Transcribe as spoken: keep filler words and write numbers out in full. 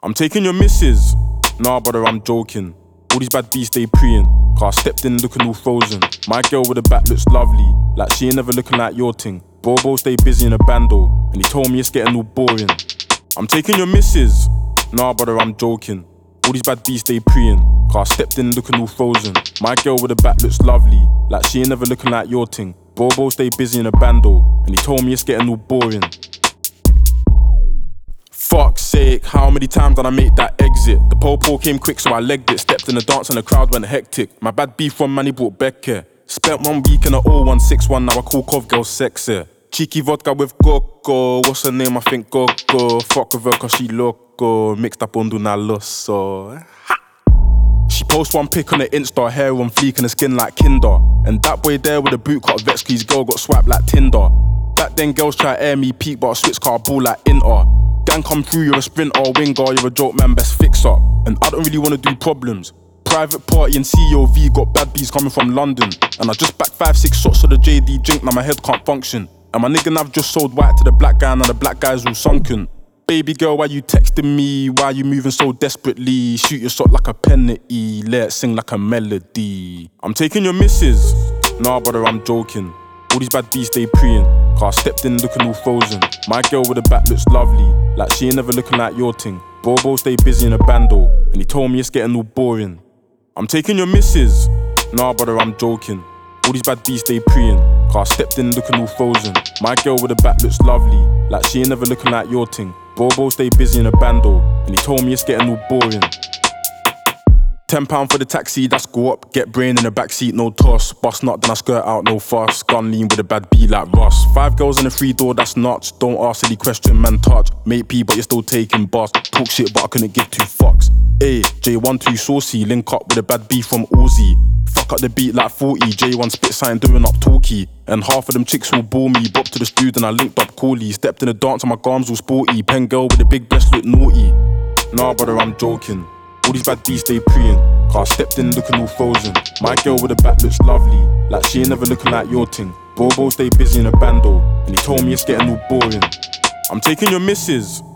I'm taking your missus. Nah, brother, I'm joking. All these bad bees stay preying. Car stepped in looking all frozen. My girl with the back looks lovely, like she ain't never looking like your ting. Bobo stay busy in a bando, and he told me it's getting all boring. I'm taking your missus. Nah, brother, I'm joking. All these bad bees stay preying. Car stepped in looking all frozen. My girl with the back looks lovely, like she ain't never looking like your ting. Bobo stay busy in a bando, and he told me it's getting all boring. Fuck's sake, how many times did I make that exit? The po-po came quick so I legged it. Stepped in the dance and the crowd went hectic. My bad beef from man, he brought Becker. Spent one week in a oh one six one, now I call Cov girl sexy. Cheeky vodka with Coco, what's her name? I think Coco. Fuck with her cause she loco, mixed up on Duna Loso. She post one pic on the Insta, hair on fleek and the skin like Kinder. And that boy there with a boot cut vex, his girl got swiped like Tinder. Back then girls try air me peak, but I switch car ball like Inter. Gang come through, you're a sprinter, winger, you're a joke man, best fix up. And I don't really wanna do problems. Private party and C O V got bad bees coming from London. And I just backed five, six shots of the J D drink, now my head can't function. And my nigga Nav just sold white to the black guy, now the black guy's all sunken. Baby girl, why you texting me? Why you moving so desperately? Shoot your shot like a penalty, let it sing like a melody. I'm taking your missus. Nah, brother, I'm joking. All these bad bees stay preying. Car stepped in looking all frozen. My girl with the back looks lovely, like she ain't never looking like your ting. Bobo stay busy in a bando, and he told me it's getting all boring. I'm taking your missus. Nah, brother, I'm joking. All these bad bees stay preying. Car stepped in looking all frozen. My girl with the back looks lovely, like she ain't never looking like your ting. Bobo stay busy in a bando, and he told me it's getting all boring. Ten pound for the taxi, that's go up. Get brain in the backseat, no toss. Bust nut, then I skirt out, no fuss. Gun lean with a bad B like Ross. Five girls in a free door, that's nuts. Don't ask silly question, man touch. Mate P, but you're still taking bus. Talk shit, but I couldn't give two fucks. Ayy, J one too saucy, link up with a bad B from Uzi. Fuck up the beat like forty, J one spit sign doing up talkie. And half of them chicks will bore me. Bopped to the studio and I linked up Cooley. Stepped in the dance and my garms all sporty. Pen girl with a big breast look naughty. Nah, brother, I'm joking. All these bad bees stay preying. Car stepped in looking all frozen. My girl with the back looks lovely, like she ain't never looking like your ting. Bobo stay busy in a bando, and he told me it's getting all boring. I'm taking your missus.